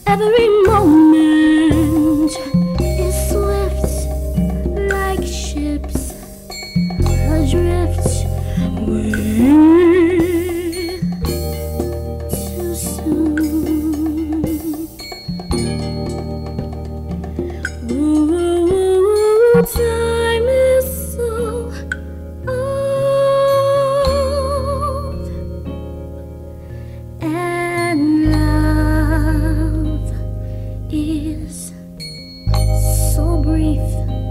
Every moment is swift, like ships adrift. We're too soon. Ooh, time is so old, and love is so brief.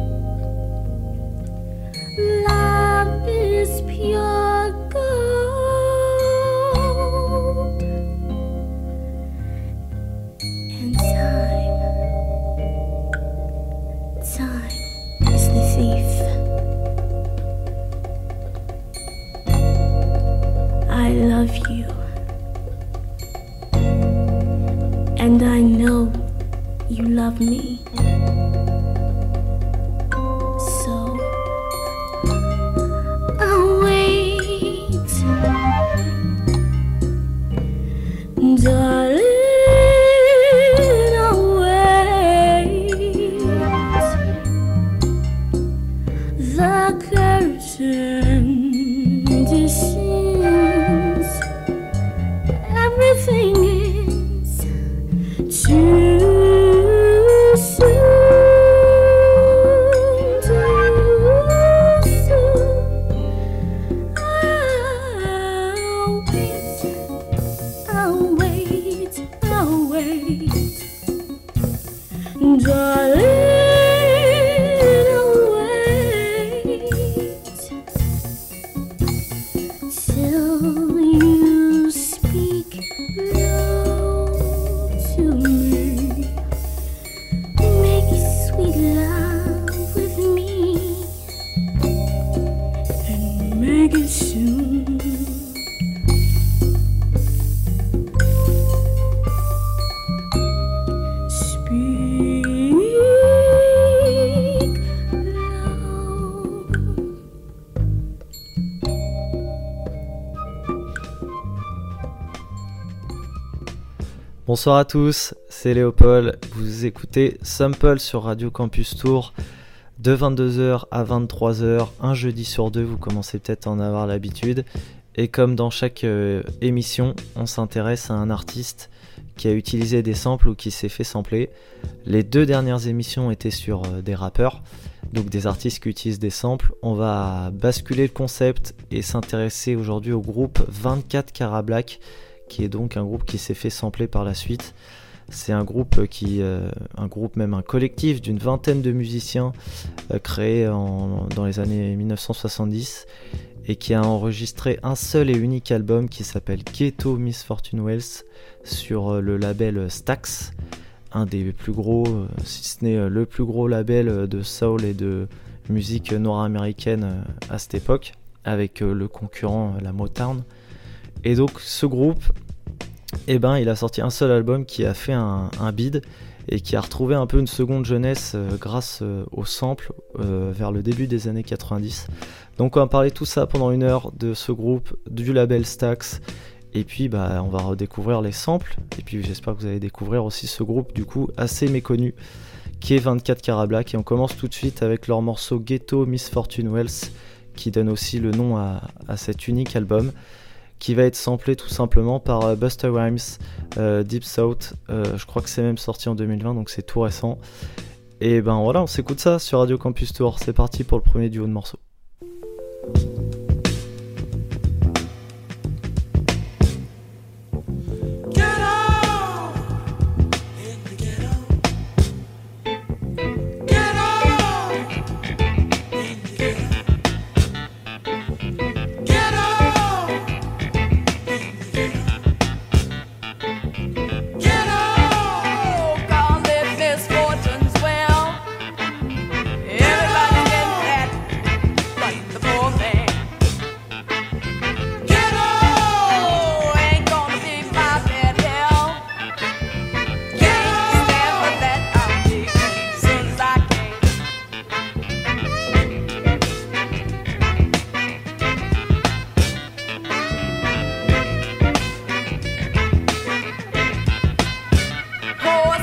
Love is pure gold, and time is the thief. I love you, and I know you love me. So I'll wait, darling, I'll wait. The curtain descends, everything is too soon, too soon. I'll wait, darling, I'll wait till you speak low to me. Make sweet love with me, and make it soon. Speak low. Bonsoir à tous, c'est Léopold, vous écoutez Sample sur Radio Campus Tour de 22h à 23h, un jeudi sur deux, vous commencez peut-être à en avoir l'habitude. Et comme dans chaque émission, on s'intéresse à un artiste qui a utilisé des samples ou qui s'est fait sampler. Les deux dernières émissions étaient sur des rappeurs, donc des artistes qui utilisent des samples. On va basculer le concept et s'intéresser aujourd'hui au groupe 24 Karat Black, qui est donc un groupe qui s'est fait sampler par la suite. C'est un groupe même un collectif d'une vingtaine de musiciens créé dans les années 1970 et qui a enregistré un seul et unique album qui s'appelle Ghetto Misfortune Wells sur le label Stax, un des plus gros, si ce n'est le plus gros label de soul et de musique nord-américaine à cette époque, avec le concurrent la Motown. Et donc ce groupe, il a sorti un seul album qui a fait un bid et qui a retrouvé un peu une seconde jeunesse grâce au sample vers le début des années 90. Donc on va parler tout ça pendant une heure de ce groupe, du label Stax, et puis on va redécouvrir les samples, et puis j'espère que vous allez découvrir aussi ce groupe du coup assez méconnu qui est 24 Karat Black. Et on commence tout de suite avec leur morceau Ghetto Misfortune Wells, qui donne aussi le nom à cet unique album, qui va être samplé tout simplement par Busta Rhymes, Deep South. Je crois que c'est même sorti en 2020, donc c'est tout récent. Et voilà, on s'écoute ça sur Radio Campus Tour. C'est parti pour le premier duo de morceaux. Poor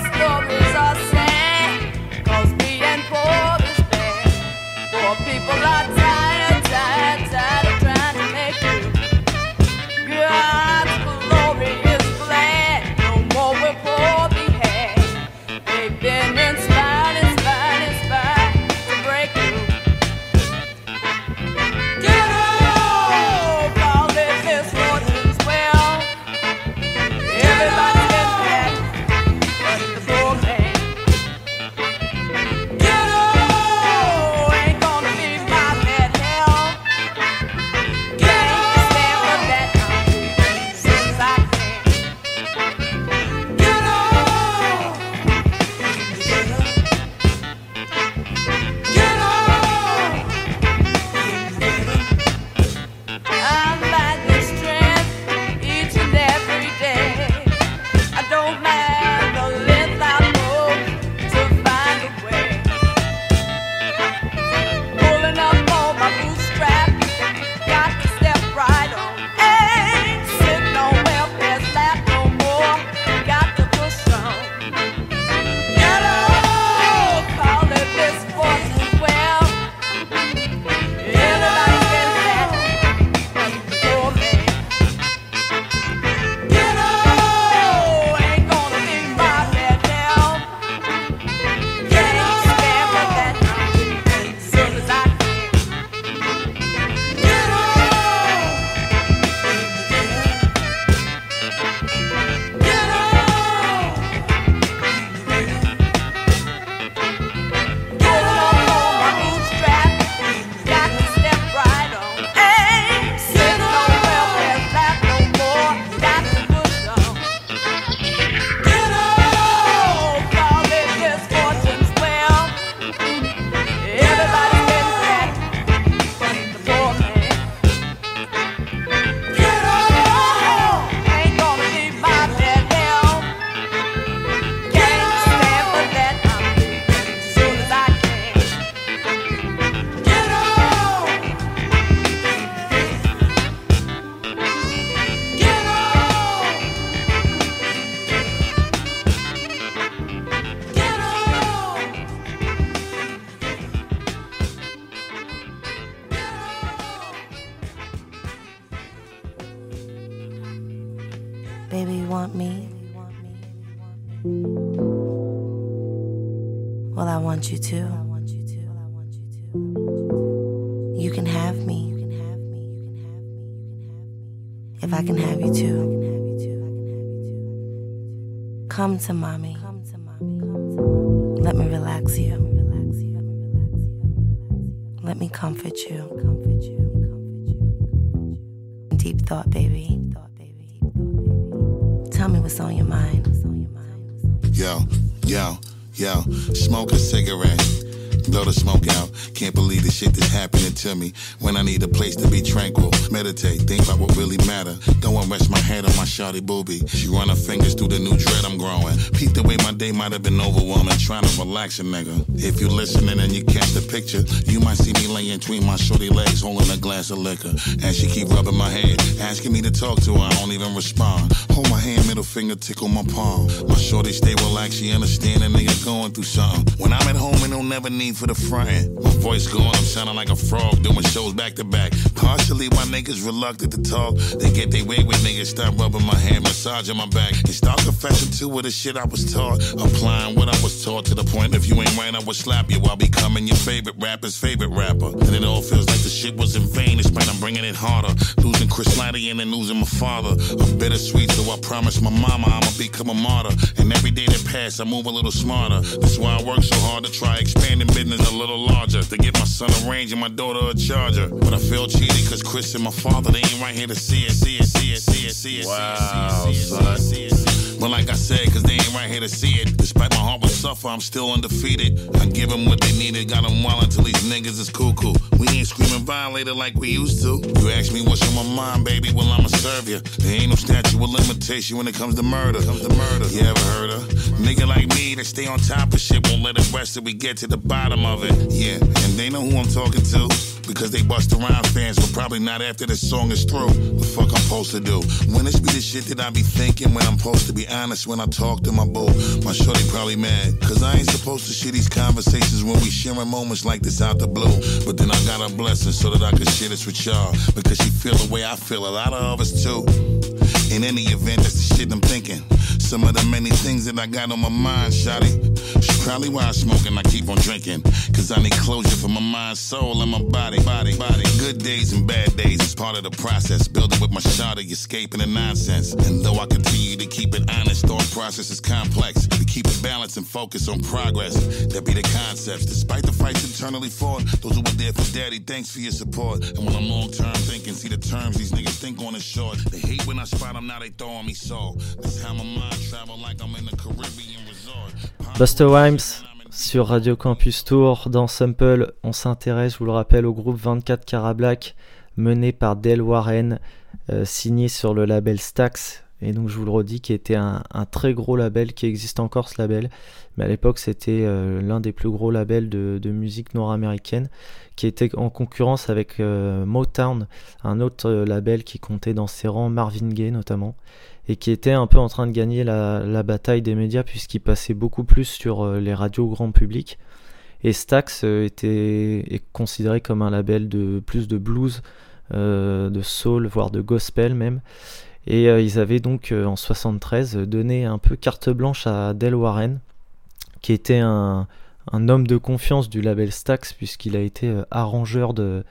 Well, I want you to. You can have me. If I can have you too. Come to mommy. Let me relax you. Let me comfort you. Deep thought, baby. Tell me what's on your mind. Yo, smoke a cigarette. Blow the smoke out. Can't believe the shit that's happening to me. When I need a place to be tranquil, meditate, think about what really matter. Go and rest my head on my shawty boobie. She run her fingers through the new dread I'm growing. Peep the way my day might have been overwhelming, trying to relax a nigga. If you listening and you catch the picture, you might see me laying between my shorty legs, holding a glass of liquor. And she keep rubbing my head, asking me to talk to her. I don't even respond. Hold my hand, middle finger tickle my palm. My shorty stay relaxed, she understand a nigga going through something. When I'm at home, it don't never need for the frontin'. My voice going, I'm sounding like a frog doing shows back to back. Partially why niggas reluctant to talk. They get their way with niggas, start rubbing my hand, massaging my back. And start confessing to her the shit I was taught. Applying what I was taught to the point if you ain't right, I would slap you while becoming your favorite rapper's favorite rapper. And it all feels like the shit was in vain, despite I'm bringing it harder. Losing Chris Lighty and then losing my father. I'm bittersweet, so I promised my mama I'ma become a martyr. And every day that pass, I move a little smarter. That's why I work so hard to try expanding business a little larger. To get my son a range and my daughter a charger. But I feel cheated cause Chris and my father, they ain't right here to see it. Wow, son. But like I said, cause they ain't right here to see it. Despite my heart will suffer, I'm still undefeated. I give them what they needed, got them wild until these niggas is cuckoo. We ain't screaming violator like we used to. You ask me what's on my mind, baby, well I'ma serve you. There ain't no statute of limitation when it comes to murder. You ever heard of? Nigga like me that stay on top of shit, won't let it rest till we get to the bottom of it. Yeah, and they know who I'm talking to. Because they bust around fans, but probably not after this song is through. The fuck I'm supposed to do? When this be the shit that I be thinking, when I'm supposed to be honest when I talk to my boo. My shorty probably mad, cause I ain't supposed to share these conversations when we sharing moments like this out the blue. But then I got a blessing so that I could share this with y'all. Because she feel the way I feel, a lot of us too. In any event, that's the shit I'm thinking. Some of the many things that I got on my mind, shawty. She probably why I smoke and I keep on drinking. Cause I need closure for my mind, soul, and my body. Good days and bad days is part of the process. Building with my shawty, escaping the nonsense. And though I continue to keep it honest, thought process is complex. To keep it balanced and focus on progress. That be the concepts. Despite the fights internally fought, those who were there for daddy, thanks for your support. And when I'm long-term thinking, see the terms these niggas think on is short. They hate when I spot them, now they throwing me salt. That's how my mind travel like I'm in the Caribbean resort. Busta Rhymes sur Radio Campus Tour. Dans Sample, on s'intéresse, je vous le rappelle, au groupe 24 Karat Black mené par Del Warren, signé sur le label Stax. Et donc je vous le redis, qui était un très gros label, qui existe encore ce label, mais à l'époque c'était l'un des plus gros labels de musique nord-américaine, qui était en concurrence avec Motown, un autre label qui comptait dans ses rangs Marvin Gaye notamment, et qui était un peu en train de gagner la bataille des médias, puisqu'il passait beaucoup plus sur les radios grand public. Et Stax est considéré comme un label de plus de blues, de soul, voire de gospel même. Et ils avaient donc en 73 donné un peu carte blanche à Del Warren, qui était un homme de confiance du label Stax, puisqu'il a été arrangeur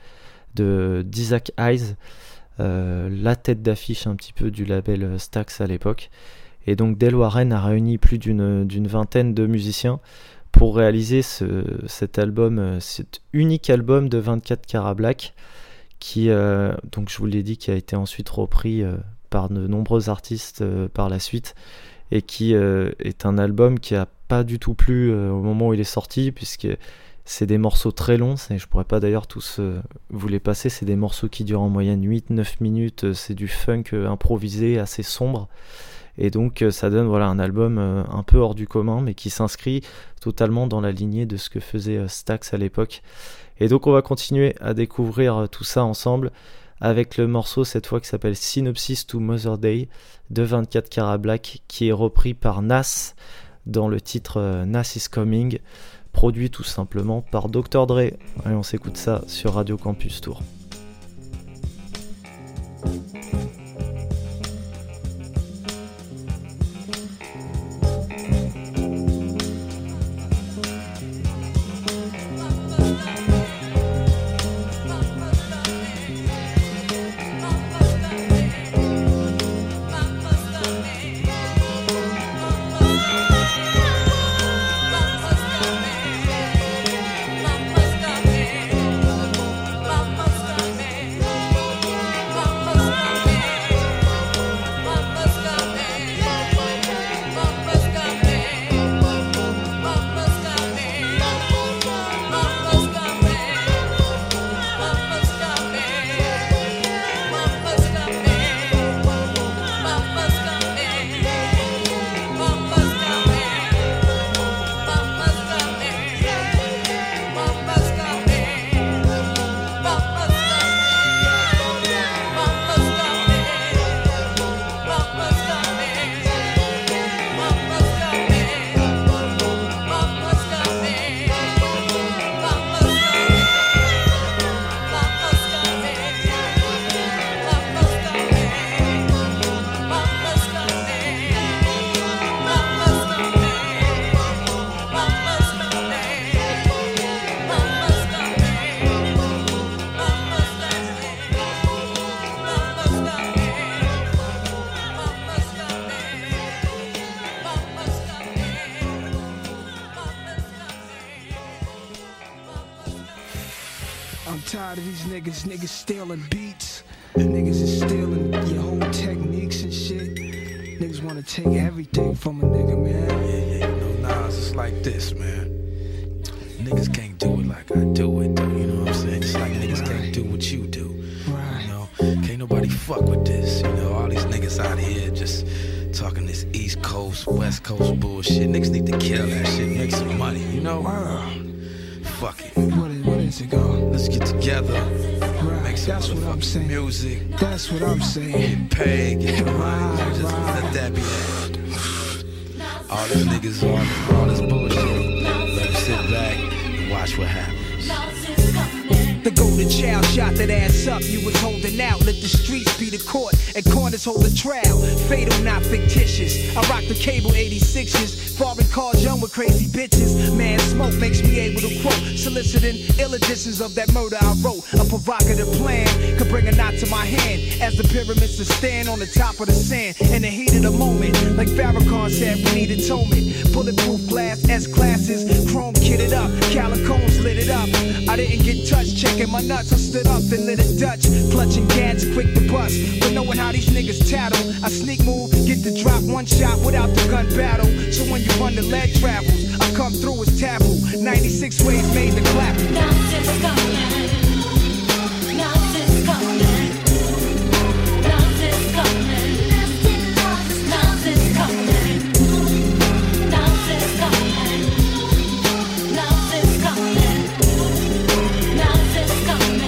d'Isaac Hayes, la tête d'affiche un petit peu du label Stax à l'époque. Et donc Del Warren a réuni plus d'une vingtaine de musiciens pour réaliser cet album, cet unique album de 24 Karat Black, qui, donc je vous l'ai dit, qui a été ensuite repris par de nombreux artistes par la suite, et qui est un album qui a pas du tout plu au moment où il est sorti, puisque c'est des morceaux très longs, je pourrais pas d'ailleurs tous vous les passer, c'est des morceaux qui durent en moyenne 8-9 minutes, c'est du funk improvisé assez sombre, et donc ça donne voilà, un album un peu hors du commun, mais qui s'inscrit totalement dans la lignée de ce que faisait Stax à l'époque. Et donc on va continuer à découvrir tout ça ensemble, avec le morceau cette fois qui s'appelle Synopsis to Mother Day de 24 Karat Black, qui est repris par Nas dans le titre Nas is Coming, produit tout simplement par Dr. Dre. Et on s'écoute ça sur Radio Campus Tour. tired of these niggas stealing beats. Niggas is stealing your whole techniques and shit. Niggas wanna take everything from a nigga, man. Yeah, you know, Nas, it's like this, man. Niggas can't do it like I do it, though, you know what I'm saying? It's like niggas can't do what you do. Right. You know, can't nobody fuck with this, you know? All these niggas out here just talking this East Coast, West Coast bullshit. Niggas need to kill that shit, make some money, you know? Fuck it. What is it, go? Let's get together, right. make some That's what I'm saying. Music. That's what I'm saying. Get paid, get your money, Right, just right. let that be that. All these niggas, all this bullshit, let them sit back and watch what happens. The golden child shot that ass up, you was holding out. Let the streets be the court and corners hold the trial. Fatal, not fictitious. I rock the cable 86s. Foreign cars young with crazy bitches. Man, smoke makes me able to quote. Soliciting ill editions of that murder I wrote. A provocative plan could bring a knot to my hand. As the pyramids to stand on the top of the sand. In the heat of the moment, like Farrakhan said, we need atonement. Bulletproof glass, S-classes, chrome kitted up. Calicones lit it up. I didn't get touched, checking my nuts. I stood up and lit it Dutch. Clutching gats, quick to bust. But knowing how these niggas tattle, I sneak move, get the drop, one shot without the gun battle. So when you run the lead travels, I come through as taboo. 96 ways made the clap. Nothing's coming. Nothing's coming. Nothing's coming. Nothing's coming. Nothing's coming. Nothing's coming. Nothing's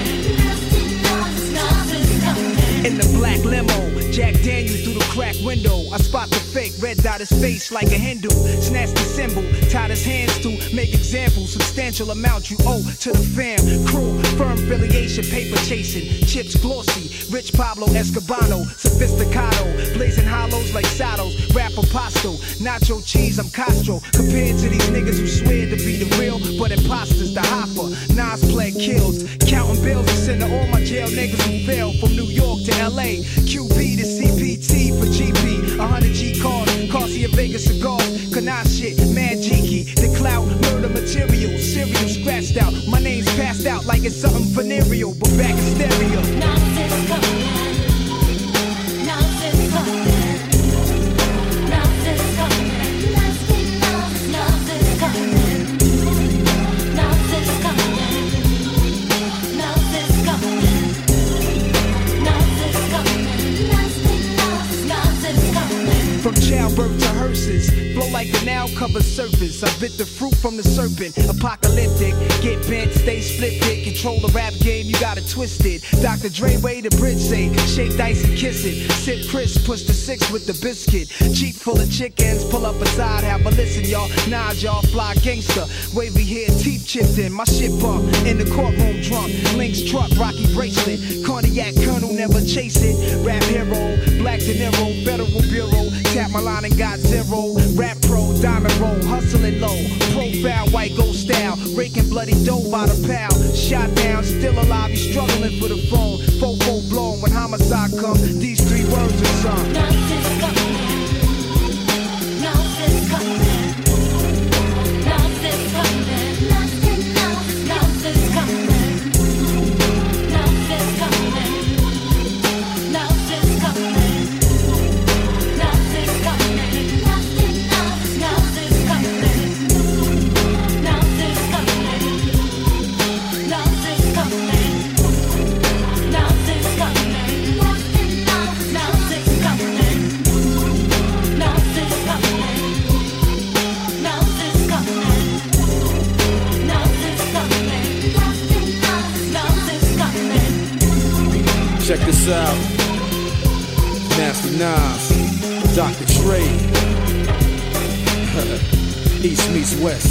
coming. Nothing's coming. In the black limo, Jack Daniels through the crack window. I spot the fake, red dot his face like a Hindu. Snatch the symbol, tied his hands to make examples. Substantial amount you owe to the fam. Crew, firm affiliation, paper chasing. Chips glossy, rich Pablo Escobano. Sophisticado, blazing hollows like saddles. Rapper Pasto, nacho cheese, I'm Castro. Compared to these niggas who swear to be the real, but imposters, the hopper. Nas play kills, counting bills to send to all my jail niggas who fail. From New York to LA, QB to CPT for GP. 100 G cars, Garcia Vega cigars. Kanash shit, mad jiki. The clout, murder material, serial scratched out. My name's passed out like it's something venereal, but back in stereo. Nothing's coming. Nothing's coming. Nothing's coming. Nothing's coming. Nothing's coming. Nothing's coming. Nothing's coming. Nothing's coming. From childbirth to hearses, flow like the now covered surface. I bit the fruit from the serpent, apocalyptic. Get bent, stay split it. Control the rap game, you got it twisted. Dr. Dre way the bridge say, shake dice and kiss it. Sip Chris, push the 6 with the biscuit. Jeep full of chickens, pull up beside, have a listen, y'all. Nas, y'all fly gangster. Wavy hair, teeth chipped in. My shit bump in the courtroom drunk. Lynx truck, Rocky bracelet. Cognac Colonel never chase it. Rap hero, Black De Niro, Federal Bureau. Tap my line and got zero. Rap pro, diamond roll, hustling low. Profile, white gold style. Raking bloody dough by the pound. Shot down, still alive, you struggling for the phone. Fofo blown when homicide come. These 3 words are sung. Nothing's coming. Nothing's coming. Nothing's coming. Nothing's coming. Nothing's coming. Nothing's coming. Nothing's coming. Nothing's coming. Nothing's coming. Nothing's coming. Nothing's coming. Nothing's coming. Nothing's coming. Nothing's coming. Nothing's coming. Nothing's coming. Check this out. Nasty Nas, Dr. Dre. East meets West.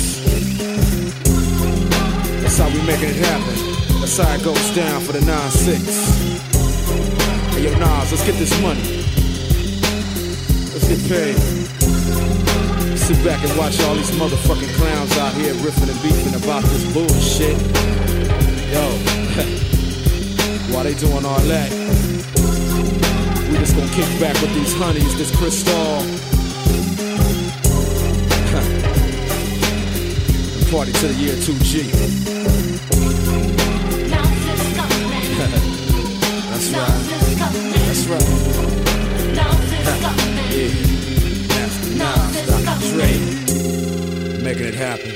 That's how we making it happen. That's how it goes down for the 9-6. Hey yo Nas, let's get this money. Let's get paid. Sit back and watch all these motherfucking clowns out here riffing and beefing about this bullshit. Yo, while they doing all that, we just gonna kick back with these honeys, this Cristal. Party to the year 2G. Nothing's That's right. Yeah. Nasty Nas, Dr. Dre, making it happen.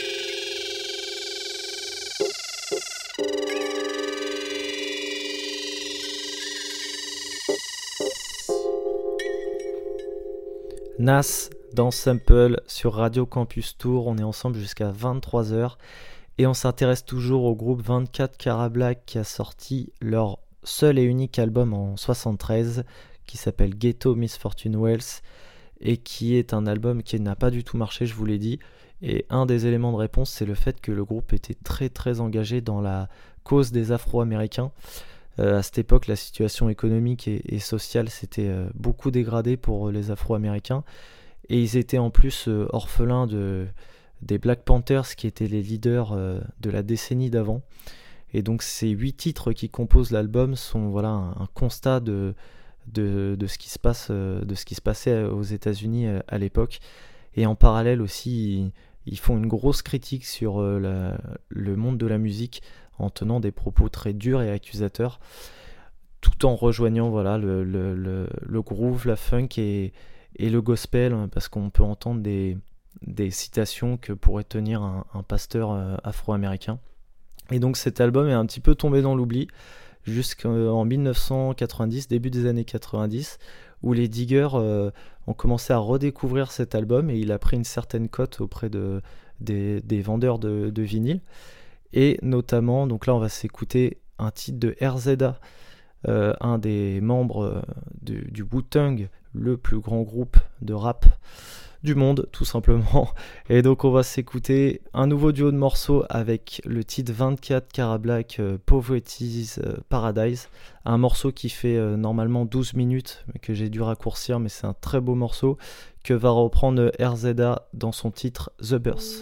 Nas dans Sample sur Radio Campus Tour. On est ensemble jusqu'à 23h et on s'intéresse toujours au groupe 24 Karat Black qui a sorti leur seul et unique album en 73 qui s'appelle Ghetto Misfortune Wells et qui est un album qui n'a pas du tout marché, je vous l'ai dit. Et un des éléments de réponse, c'est le fait que le groupe était très très engagé dans la cause des Afro-Américains. À cette époque, la situation économique et sociale s'était beaucoup dégradée pour les Afro-Américains. Et ils étaient en plus orphelins des Black Panthers, qui étaient les leaders de la décennie d'avant. Et donc ces 8 titres qui composent l'album sont voilà, un constat de ce qui se passe, de ce qui se passait aux États-Unis à l'époque. Et en parallèle aussi, ils font une grosse critique sur le monde de la musique, en tenant des propos très durs et accusateurs, tout en rejoignant voilà, le groove, la funk et le gospel, parce qu'on peut entendre des citations que pourrait tenir un pasteur afro-américain. Et donc cet album est un petit peu tombé dans l'oubli, jusqu'en 1990, début des années 90, où les Diggers ont commencé à redécouvrir cet album, et il a pris une certaine cote auprès des vendeurs de vinyle. Et notamment, donc là on va s'écouter un titre de RZA, un des membres du Wu-Tang, le plus grand groupe de rap du monde tout simplement. Et donc on va s'écouter un nouveau duo de morceaux avec le titre 24 Karat Black, Poverty's Paradise, un morceau qui fait normalement 12 minutes mais que j'ai dû raccourcir, mais c'est un très beau morceau que va reprendre RZA dans son titre The Birth.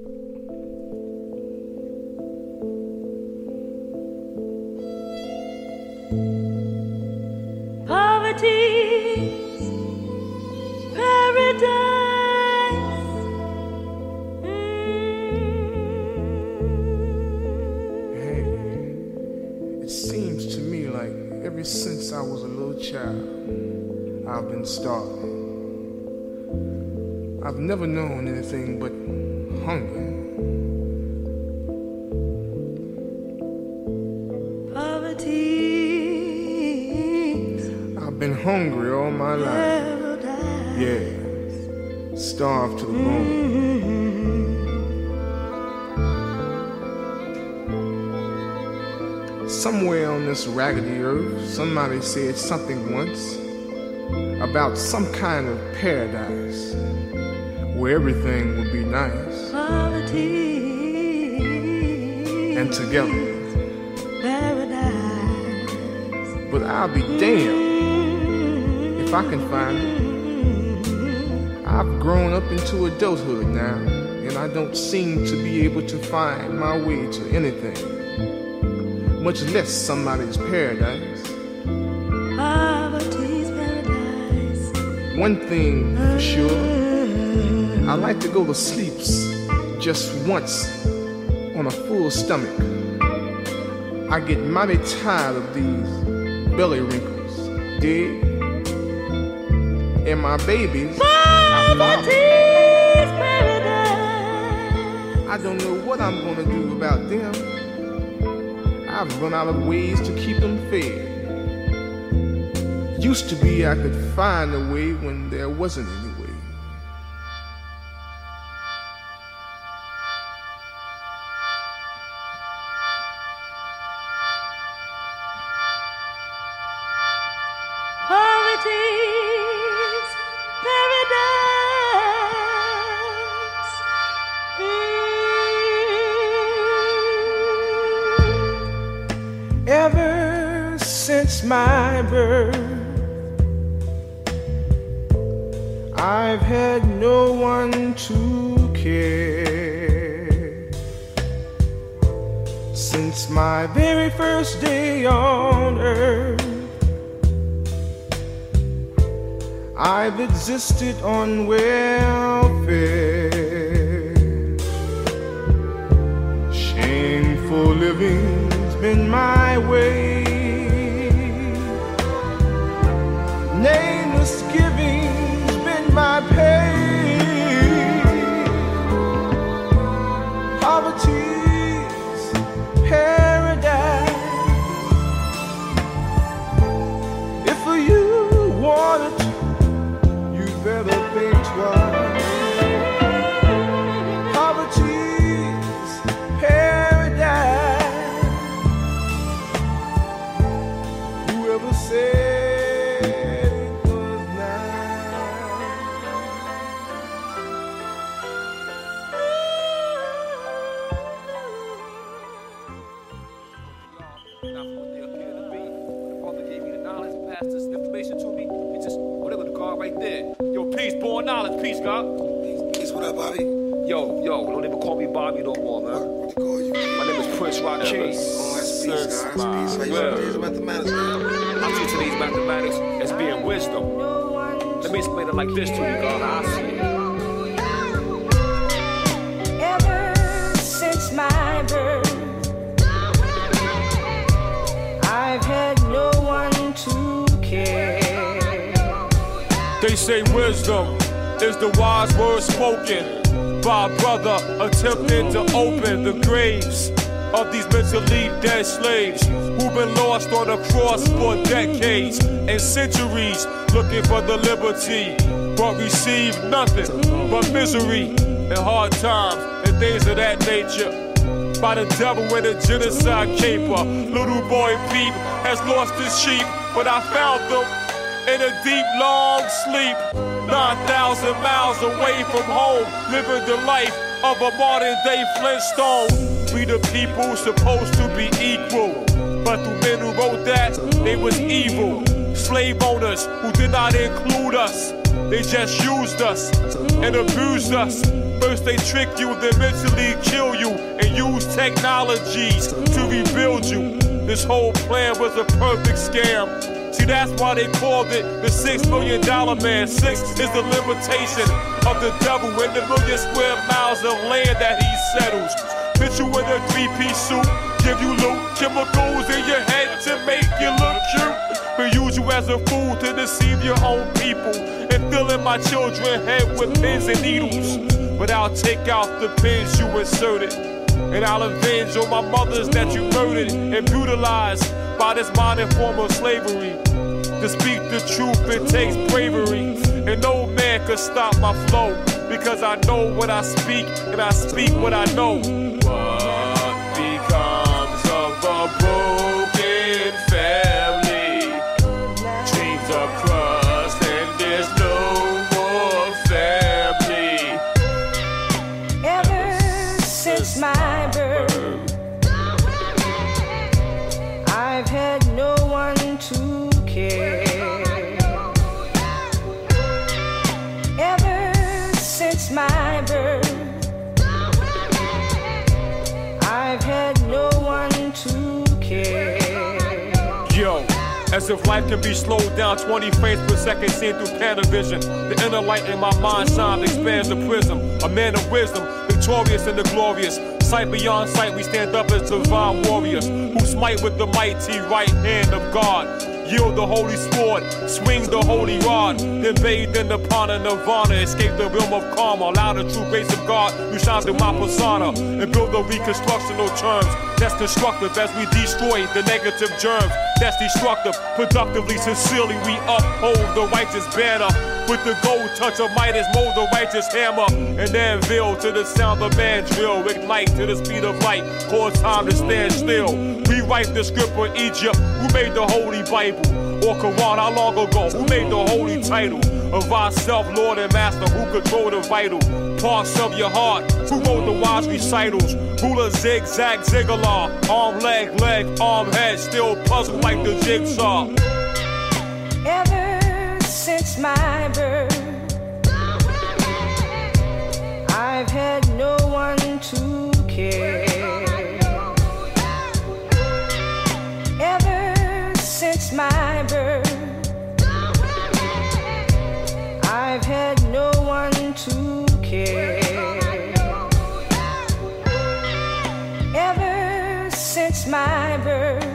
Poverty's paradise. Hey, it seems to me like ever since I was a little child, I've been starving. I've never known anything but hunger. I've been hungry all my life. Yeah, starved to the bone. Somewhere on this raggedy earth, somebody said something once about some kind of paradise where everything would be nice and together. But I'll be damned if I can find it. I've grown up into adulthood now, and I don't seem to be able to find my way to anything, much less somebody's paradise. One thing for sure, I like to go to sleep just once on a full stomach. I get mighty tired of these belly wrinkles, dig? And my babies, I don't know what I'm gonna do about them. I've run out of ways to keep them fed. Used to be I could find a way when there wasn't any way. Ever since my birth, I've had no one to care. Since my very first day on earth, I've existed on welfare. Shameful living's been my way. Poverty's paradise. If you want it, you better think twice. Poverty's paradise. Whoever said knowledge, peace, God. Peace, what up, Bobby? Yo, don't even call me Bobby no more, man. What you call you? My name is Prince Rakeem. Oh, that's peace, God. That's peace. How you Well, today's mathematics, man? I see today's mathematics as being wisdom. Let me explain it like this to you, God. How I see it. Ever since my birth, I've had no one to care. They say wisdom is the wise word spoken by a brother attempting to open the graves of these mentally dead slaves who've been lost on the cross for decades and centuries looking for the liberty, but received nothing but misery and hard times and things of that nature. By the devil in a genocide caper, little boy Peep has lost his sheep, but I found them in a deep, long sleep, 9,000 miles away from home, living the life of a modern-day Flintstone. We the people supposed to be equal, but the men who wrote that, they was evil. Slave owners who did not include us, they just used us and abused us. First they trick you, then mentally kill you, and use technologies to rebuild you. This whole plan was a perfect scam. See, that's why they called it the $6 million man. 6 is the limitation of the devil in the million square miles of land that he settles. Put you in a 3-piece suit, give you loot, chemicals in your head to make you look cute. But use you as a fool to deceive your own people and fill in my children's head with pins and needles. But I'll take out the pins you inserted, and I'll avenge on my mothers that you murdered and brutalized by this modern form of slavery. To speak the truth, it takes bravery, and no man could stop my flow, because I know what I speak, and I speak what I know. What becomes of a broken family? Dreams are crushed, and there's no more family. Ever since my birth, I've had no one to care. Ever since my birth, I've had no one to care. Yo, as if life can be slowed down 20 frames per second seen through Panavision. The inner light in my mind shines, expands the prism. A man of wisdom, victorious in the glorious. Sight beyond sight, we stand up as divine warriors who smite with the mighty right hand of God. Yield the holy sword, swing the holy rod, then bathe in the pond of nirvana, escape the realm of karma, allow the true grace of God who shines through my persona, and build the reconstructional terms that's constructive as we destroy the negative germs that's destructive. Productively, sincerely, we uphold the righteous banner with the gold touch of Midas, mold the righteous hammer, and then veil to the sound of mandrill, ignite to the speed of light, cause time to stand still. Rewrite the script for Egypt, who made the Holy Bible, or Quran, how long ago, who made the holy title of ourself, Lord and Master, who control the vital parts of your heart, who wrote the wise recitals, ruler, zigzag, ziggalar, arm, leg, arm, head, still puzzled like the jigsaw. Ever since my birth, I've had no one to care. Ever since my birth, I've had no one to care. Ever since my birth,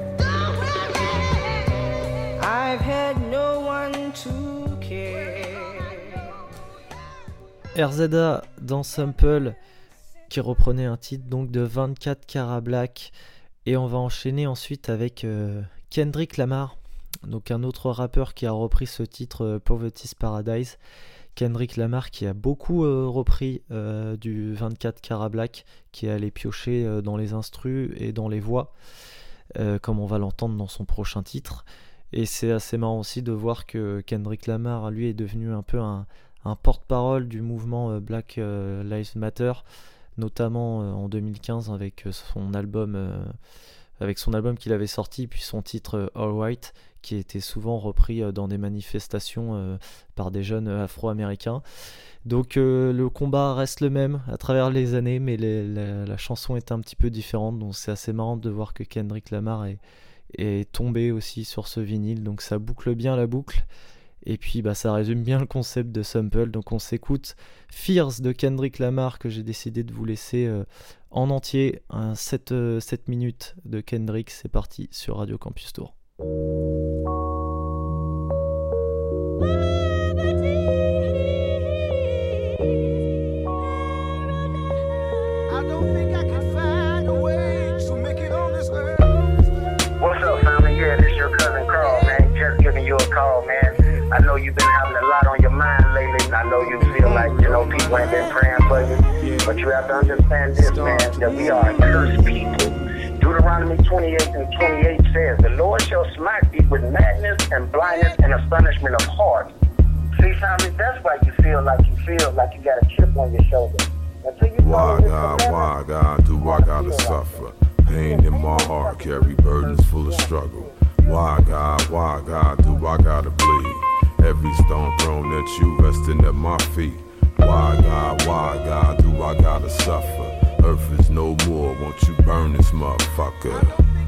I've had no one to care. RZA dans Sample, qui reprenait un titre donc de 24 Karat Black. Et on va enchaîner ensuite avec Kendrick Lamar, donc un autre rappeur qui a repris ce titre Poverty's Paradise. Kendrick Lamar qui a beaucoup repris du 24 Karat Black, qui est allé piocher dans les instrus et dans les voix, comme on va l'entendre dans son prochain titre. Et c'est assez marrant aussi de voir que Kendrick Lamar, lui, est devenu un peu un porte-parole du mouvement Black Lives Matter, notamment en 2015 avec son album qu'il avait sorti, puis son titre All Right, qui était souvent repris dans des manifestations par des jeunes afro-américains. Donc le combat reste le même à travers les années, mais la chanson est un petit peu différente, donc c'est assez marrant de voir que Kendrick Lamar est tombé aussi sur ce vinyle, donc ça boucle bien la boucle. Et puis ça résume bien le concept de Sample. Donc on s'écoute Fierce de Kendrick Lamar, que j'ai décidé de vous laisser en entier, 7 minutes de Kendrick. C'est parti sur Radio Campus Tour. I know you've been having a lot on your mind lately. I know you feel like, people ain't been praying for you. But you have to understand this, man, that we are a cursed people. Deuteronomy 28:28 says, the Lord shall smite thee with madness and blindness and astonishment of heart. See, family, that's why you feel like you got a chip on your shoulder. Why God, do I gotta suffer? Pain in my heart, carry burdens full of struggle. Why God, do I gotta bleed? Every stone thrown at you, resting at my feet. Why God, do I gotta suffer? Earth is no more, won't you burn this motherfucker?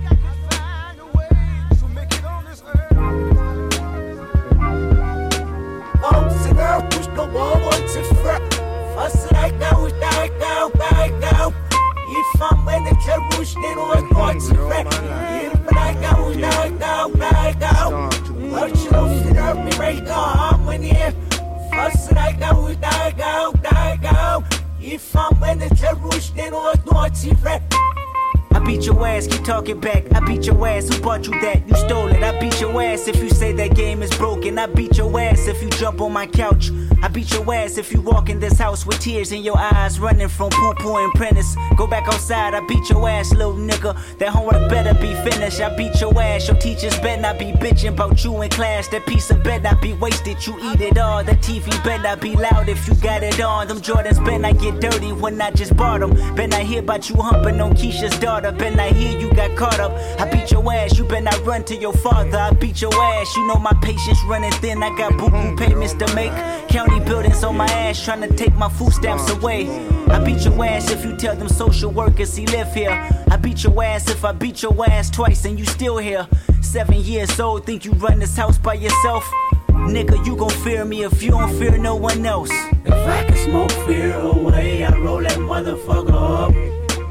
I beat your ass, keep talking back. I beat your ass, who bought you that? You stole it. I beat your ass if you say that game is broken. I beat your ass if you jump on my couch. I beat your ass if you walk in this house with tears in your eyes, running from poo-poo and Prentice. Go back outside, I beat your ass, little nigga. That homework better be finished. I beat your ass, your teachers better not be bitching about you in class. That piece of better not be wasted, you eat it all. The TV better not be loud if you got it on. Them Jordans better not get dirty when I just bought them. Better not hear about you humping on Keisha's daughter. Better not hear you got caught up. I beat your ass, you better not run to your father. I beat your ass, you know my patience running thin. I got boo-boo payments to make. County buildings on my ass trying to take my food stamps away. I beat your ass if you tell them social workers he live here. I beat your ass if I beat your ass twice and you still here. 7 years old, think you run this house by yourself? Nigga, you gon' fear me if you don't fear no one else. If I can smoke fear away, I roll that motherfucker up.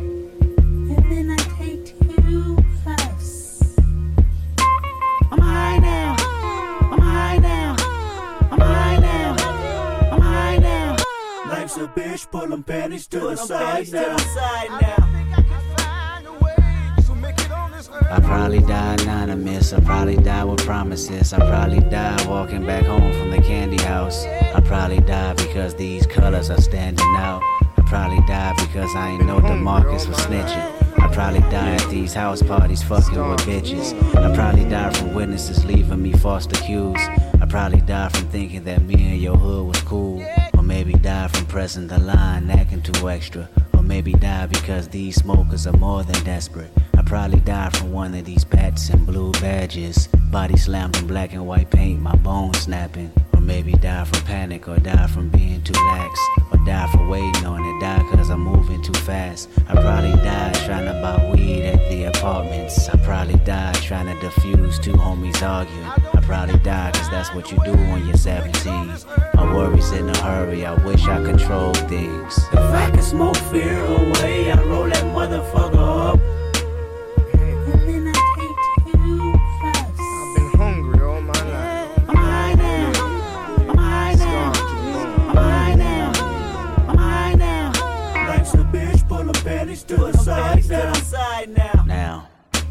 A bitch, pull them panties to the side now. I probably die anonymous, I probably die with promises. I probably die walking back home from the candy house. I probably die because these colors are standing out. I probably die because I ain't know DeMarcus was snitching. I probably die at these house parties fucking with bitches. I probably die from witnesses leaving me false accused. I probably die from thinking that me and your hood was cool. Or maybe die from pressing the line, acting too extra. Or maybe die because these smokers are more than desperate. I probably die from one of these pats and blue badges. Body slammed in black and white paint, my bones snapping. Or maybe die from panic, or die from being too lax. Or die for waiting on it, die cause I'm moving too fast. I probably die trying to buy weed at the apartments. I probably die trying to defuse two homies arguing. I probably die cause that's what you do when you're 17. My worries in a hurry, I wish I controlled things. If I can smoke fear away, I roll that motherfucker up. pull them panties to the side now.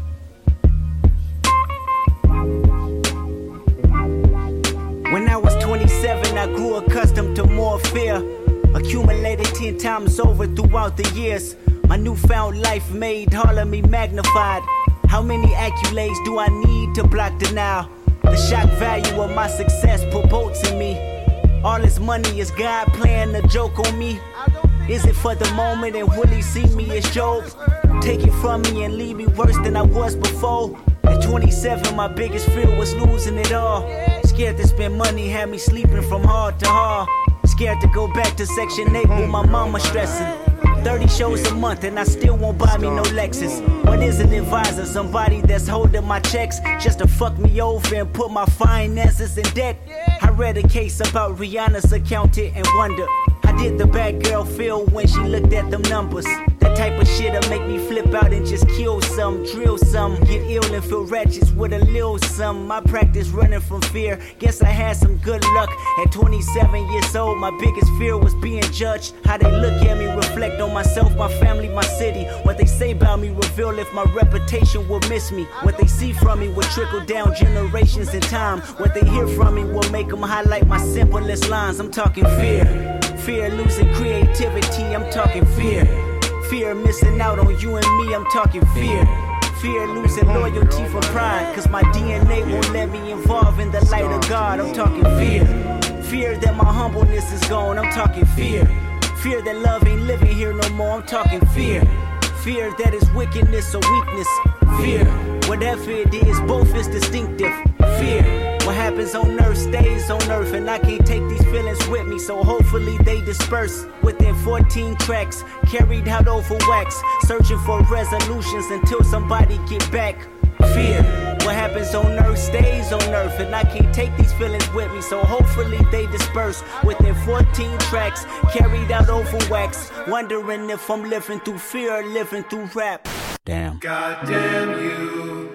When I was 27, I grew accustomed to more fear. Accumulated 10 times over throughout the years. My newfound life made all of me magnified. How many accolades do I need to block denial? The shock value of my success put bolts in me. All this money is God playing a joke on me. Is it for the moment and will he see me as Job? Take it from me and leave me worse than I was before. At 27, my biggest fear was losing it all. Scared to spend money, had me sleeping from hard to hard. Scared to go back to Section 8 with my mama stressing. 30 shows a month and I still won't buy me no Lexus. What is an advisor? Somebody that's holding my checks just to fuck me over and put my finances in debt. I read a case about Rihanna's accountant and wonder, how did the bad girl feel when she looked at them numbers? That type of shit'll make me flip out and just kill some, drill some, get ill and feel ratchets with a little some. My practice running from fear, guess I had some good luck. At 27 years old, my biggest fear was being judged. How they look at me reflect on myself, my family, my city. What they say about me reveal if my reputation will miss me. What they see from me will trickle down generations in time. What they hear from me will make them highlight my simplest lines. I'm talking fear. Fear losing creativity, I'm talking fear. Fear missing out on you and me, I'm talking fear. Fear losing loyalty for pride, cause my DNA won't let me involve in the light of God, I'm talking fear. Fear that my humbleness is gone, I'm talking fear. Fear that love ain't living here no more, I'm talking fear. Fear that is wickedness or weakness. Fear, whatever it is, both is distinctive. Fear, what happens on earth stays on earth, and I can't take these feelings with me, so hopefully they disperse. Within 14 tracks, carried out over wax, searching for resolutions until somebody get back. Fear, what happens on earth stays on earth, and I can't take these feelings with me, so hopefully they disperse. Within 14 tracks, carried out over wax, wondering if I'm living through fear or living through rap. Damn. Goddamn you,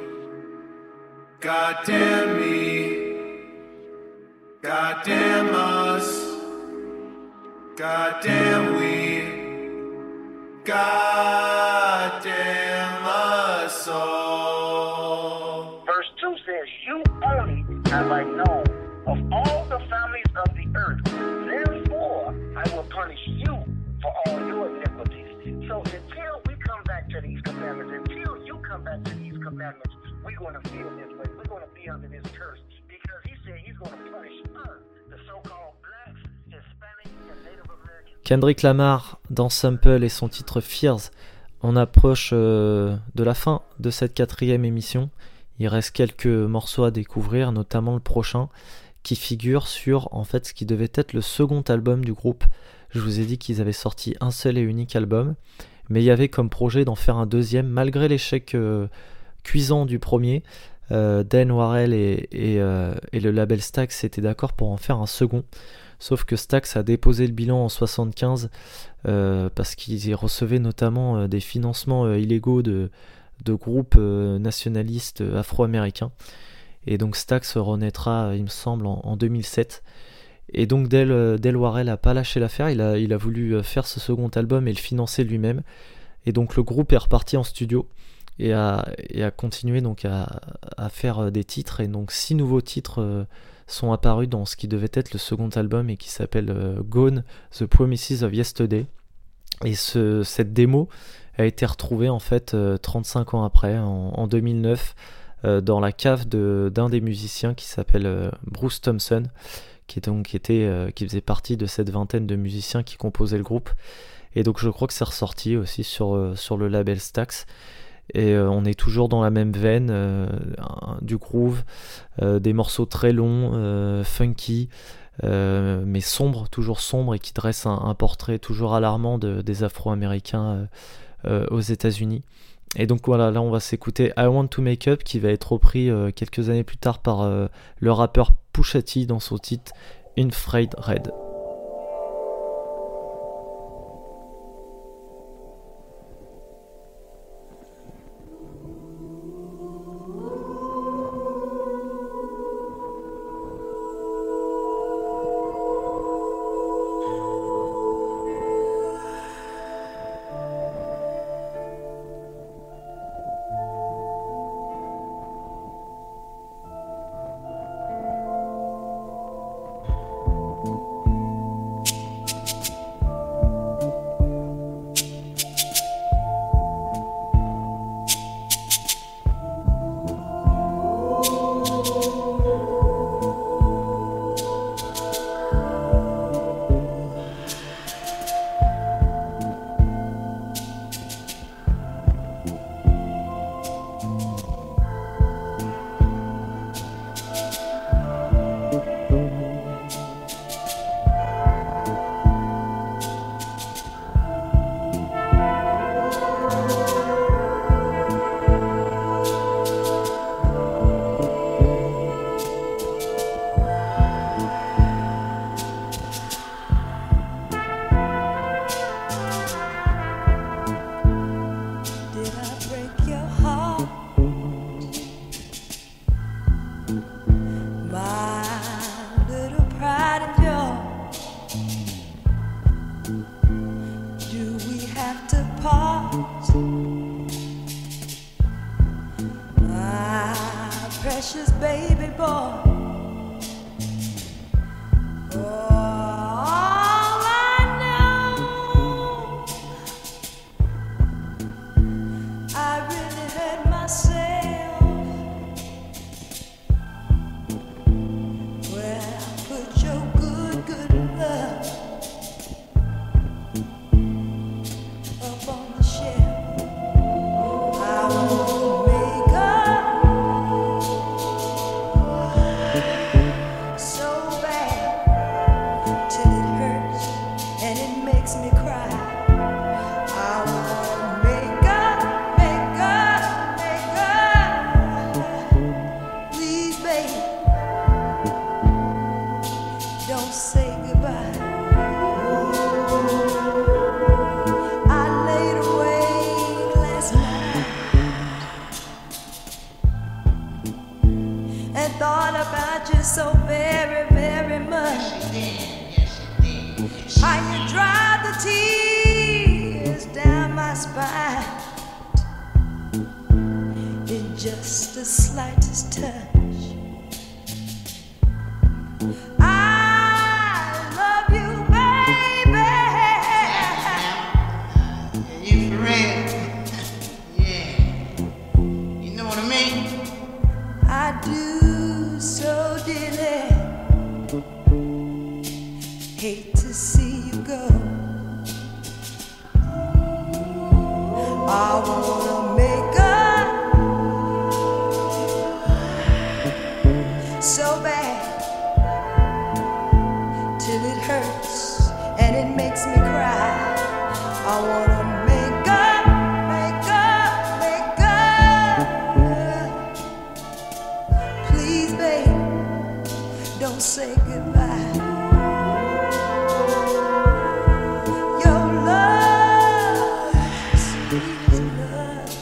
goddamn me, goddamn us, goddamn we, goddamn us all. Verse 2 says, you only have I known of all the families of the earth. Therefore, I will punish you for all your iniquities. So until we come back to these commandments, until you come back to these commandments, we're going to feel this way. We're going to be under this curse. Because he said he's going to punish us, the so-called blacks, Hispanics, and Native Americans. Kendrick Lamar dans Sample et son titre Fears. On approche de la fin de cette 4e émission. Il reste quelques morceaux à découvrir, notamment le prochain, qui figure sur en fait ce qui devait être le second album du groupe. Je vous ai dit qu'ils avaient sorti un seul et unique album, mais il y avait comme projet d'en faire un deuxième, malgré l'échec cuisant du premier. Dan Warrell et le label Stax étaient d'accord pour en faire un second. Sauf que Stax a déposé le bilan en 75 parce qu'ils recevaient notamment des financements illégaux de groupes nationalistes afro-américains. Et donc Stax renaîtra, il me semble, en 2007. Et donc Del Warrell n'a pas lâché l'affaire, il a voulu faire ce second album et le financer lui-même. Et donc le groupe est reparti en studio et a continué donc à faire des titres. Et donc 6 nouveaux titres sont apparus dans ce qui devait être le second album et qui s'appelle Gone, The Promises of Yesterday. Et cette démo a été retrouvée en fait 35 ans après, en 2009, dans la cave d'un des musiciens qui s'appelle Bruce Thompson, qui faisait partie de cette vingtaine de musiciens qui composaient le groupe. Et donc je crois que c'est ressorti aussi sur le label Stax. Et on est toujours dans la même veine, du groove, des morceaux très longs, funky, mais sombres, toujours sombres, et qui dressent un portrait toujours alarmant des Afro-Américains aux États-Unis. Et donc voilà, là on va s'écouter I Want to Make Up, qui va être repris quelques années plus tard par le rappeur Pusha T dans son titre Infrared Red. precious baby boy. All I know, I really hurt myself. Well, put your good love up on the shelf. I won't make up so bad till it hurts and it makes me cry. I won't make up. Please, baby, don't say goodbye. I laid awake last night and thought about you so very, very much. How you dried the tears down my spine in just the slightest touch. I love you, baby. You for real? Yeah. You know what I mean? I do so dearly hate to see you go. I wanna make up so bad till it hurts and it makes me cry. I wanna make up. Please, babe, don't say goodbye. Your love, sweet as love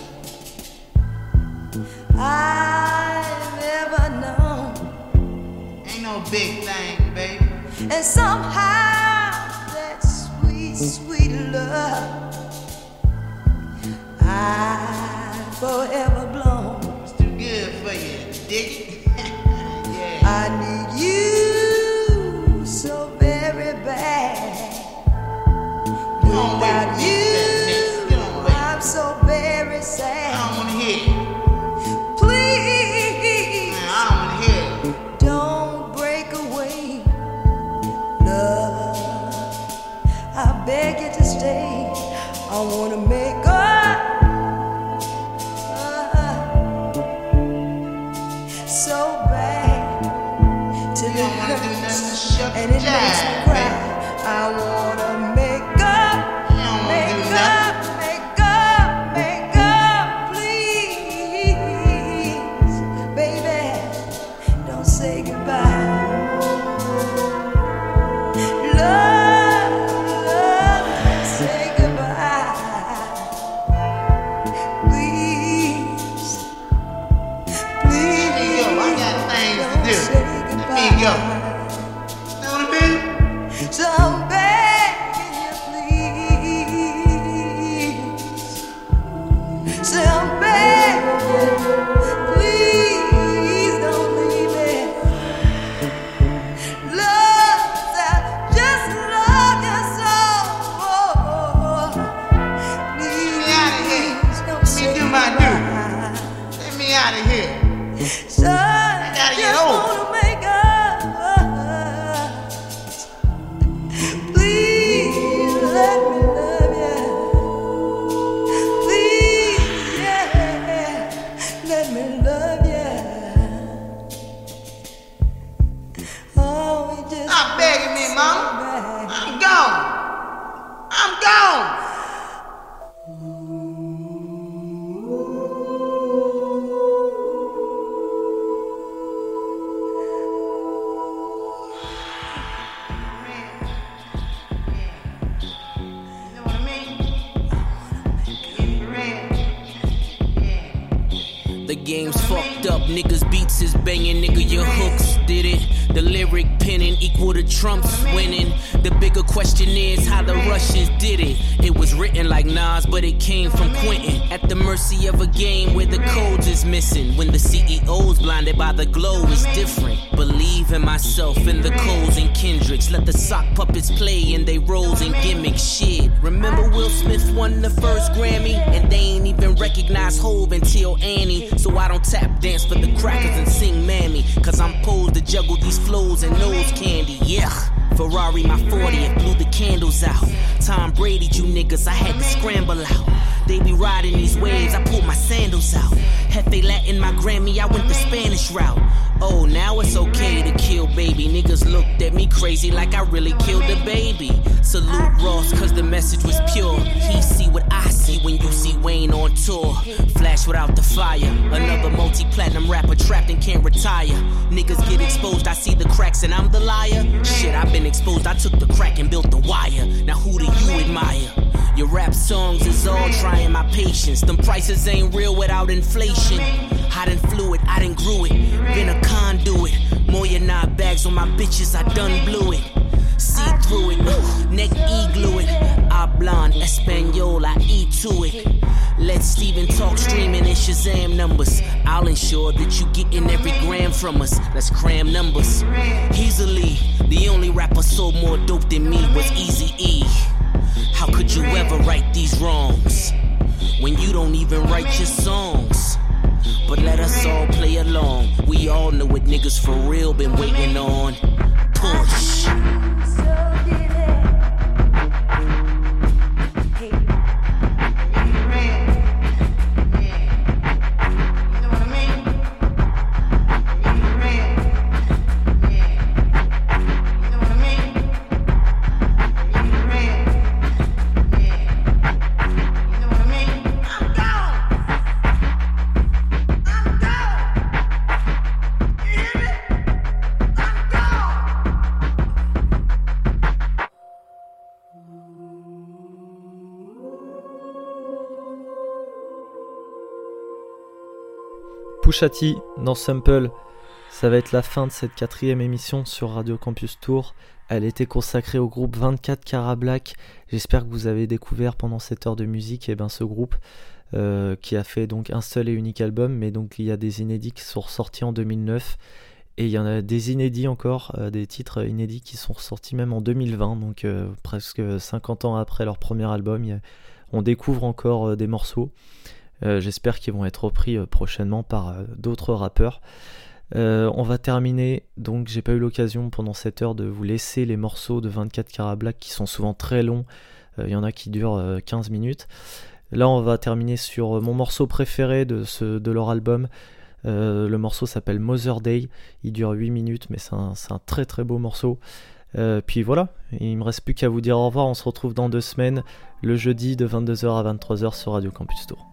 I've ever known. Ain't no big thing, baby. And somehow that sweet love I've forever blown. It's too good for you, dig it? I need you so very bad. Without you, I'm so very sad. I don't wanna hear it. Please, I don't wanna hear it. don't break away, love. I beg you to stay. I wanna make up so bad till it hurts and it makes me cry. I wanna make up, please, baby, don't say goodbye. Love, say goodbye, please. Let me go. I got things to do. Let me go. Know what I mean? So I'm begging you, please. Say I'm begging you, please don't leave me. Love, just love you so. Please don't say do my due. Let me out of here. Son, I gotta get just over. wanna make up. Please let me love you. Please, yeah, let me love you. Oh, we just Stop begging me, mama. I'm gone. I'm gone. The game's fucked up, niggas beats is banging, nigga your hooks did it. The lyric penning equal to Trump's winning. The bigger question is how the Russians did it. It was written like Nas, but it came from Quentin. At the mercy of a game where the codes is missing. When the CEO's blinded by the glow is different. Believe in myself, in the Coles and Kendricks. Let the sock puppets play in they roles and gimmicks. Shit, remember Will Smith won the first Grammy? And they ain't even recognize Hove until Annie. So I don't tap dance for the crackers and sing Mammy. Cause I'm posed to juggle these flows and nose candy, yeah. Ferrari my 40th, blew the candles out. Tom Brady, you niggas, I had to scramble out. They be riding these waves, I pulled my sandals out. Hefe Latin my Grammy, I went the Spanish route. Oh, now it's okay to kill baby. Niggas looked at me crazy like I really killed the baby. Salute Ross, cause the message was pure. He see what I see when you see Wayne on tour. Flash without the fire. Another multi-platinum rapper trapped and can't retire. Niggas get exposed, I see the cracks and I'm the liar. Shit, I've been exposed, I took the crack and built the wire. Now who do you admire? Your rap songs is all trying my patience. Them prices ain't real without inflation. I done flew it, I done grew it. Been a conduit. More than 9 bags on my bitches, I done blew it. See through it, neck E-glue it. Hablan Espanol, I eat to it. Let Steven talk streaming and Shazam numbers. I'll ensure that you getting every gram from us. Let's cram numbers. Easily, the only rapper sold more dope than me was Eazy-E. How could you ever right these wrongs when you don't even write your songs? But let us all play along. We all know what niggas for real been waiting on. Push. Pusha T dans Sample, ça va être la fin de cette 4e émission sur Radio Campus Tour. Elle était consacrée au groupe 24 Karat Black. J'espère que vous avez découvert pendant cette heure de musique ce groupe qui a fait donc un seul et unique album, mais donc il y a des inédits qui sont ressortis en 2009 et il y en a des inédits encore, des titres inédits qui sont ressortis même en 2020, donc presque 50 ans après leur premier album. On découvre encore des morceaux. J'espère qu'ils vont être repris prochainement par d'autres rappeurs. On va terminer, donc j'ai pas eu l'occasion pendant cette heure de vous laisser les morceaux de 24 Karat Black qui sont souvent très longs. Il y en a qui durent 15 minutes. Là on va terminer sur mon morceau préféré de leur album. Le morceau s'appelle Mother Day, il dure 8 minutes mais c'est un très très beau morceau. Puis voilà, il me reste plus qu'à vous dire au revoir. On se retrouve dans 2 semaines, le jeudi de 22h à 23h sur Radio Campus Tour.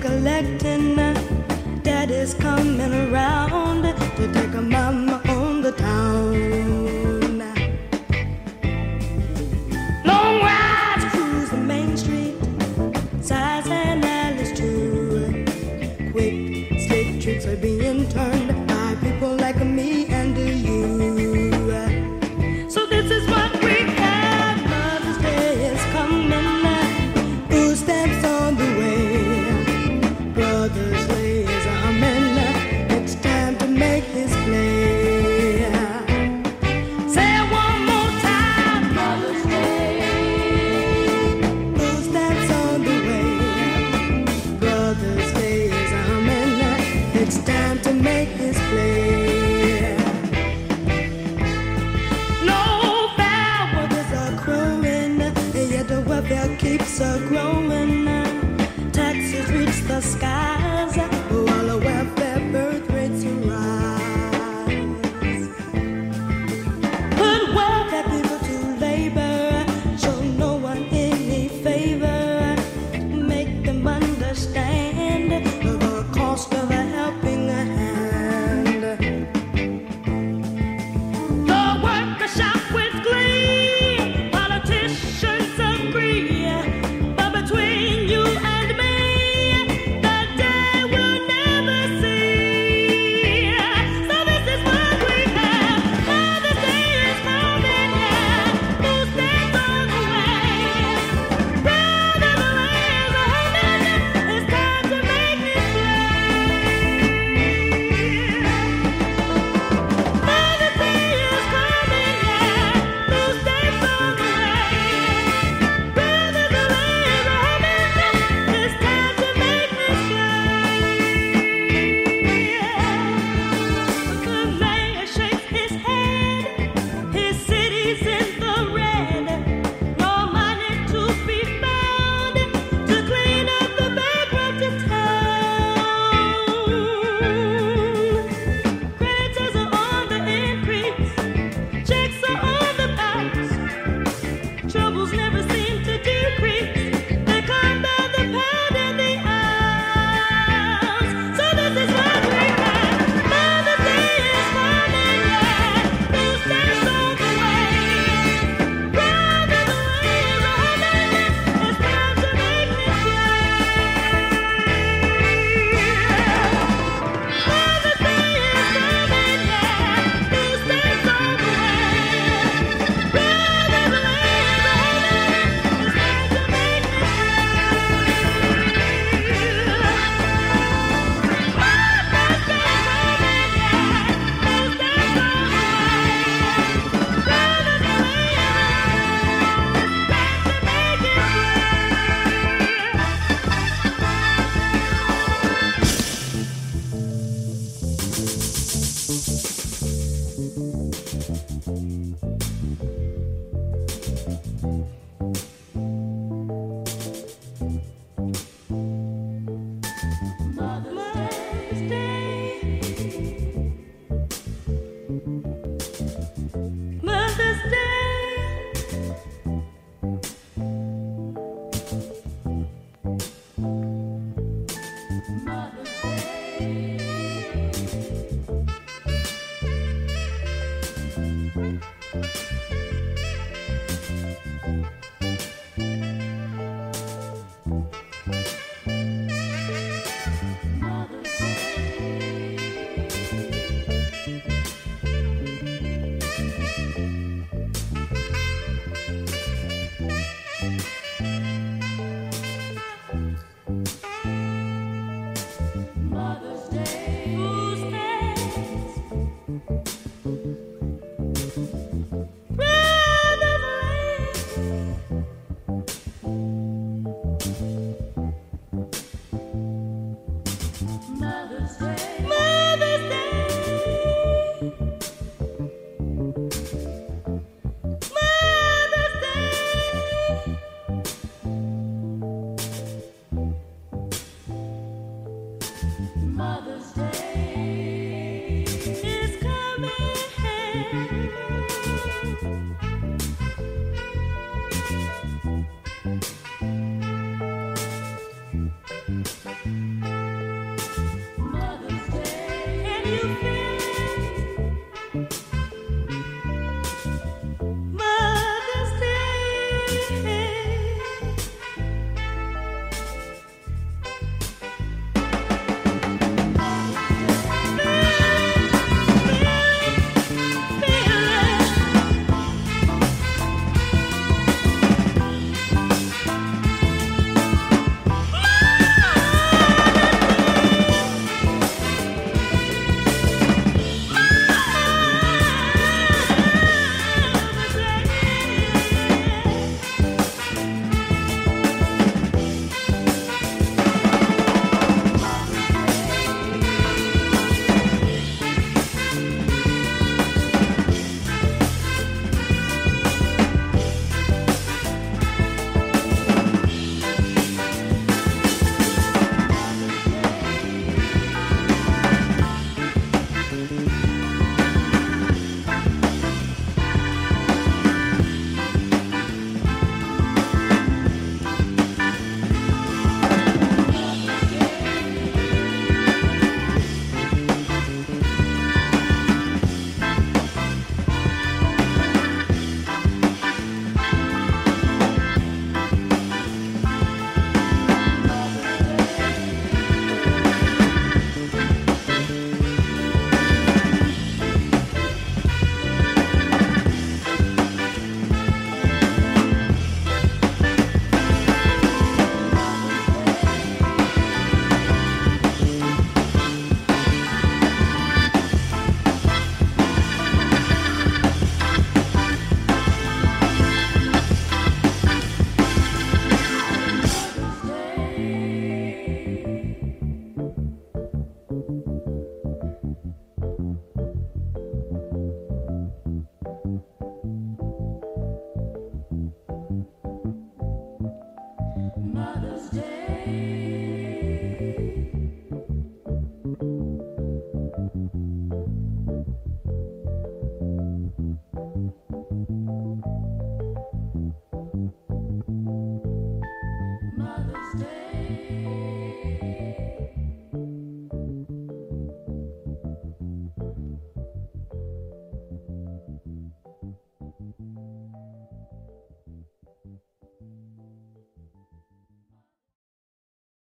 collecting. Daddy's coming around to take a mama on the town. Long rides cruise the main street, sides and alleys too. Quick, slick tricks are being turned by people like me and you. So this is what we have. Mother's Day is coming. Food stamps on the way. Brother's Day is a humming. It's time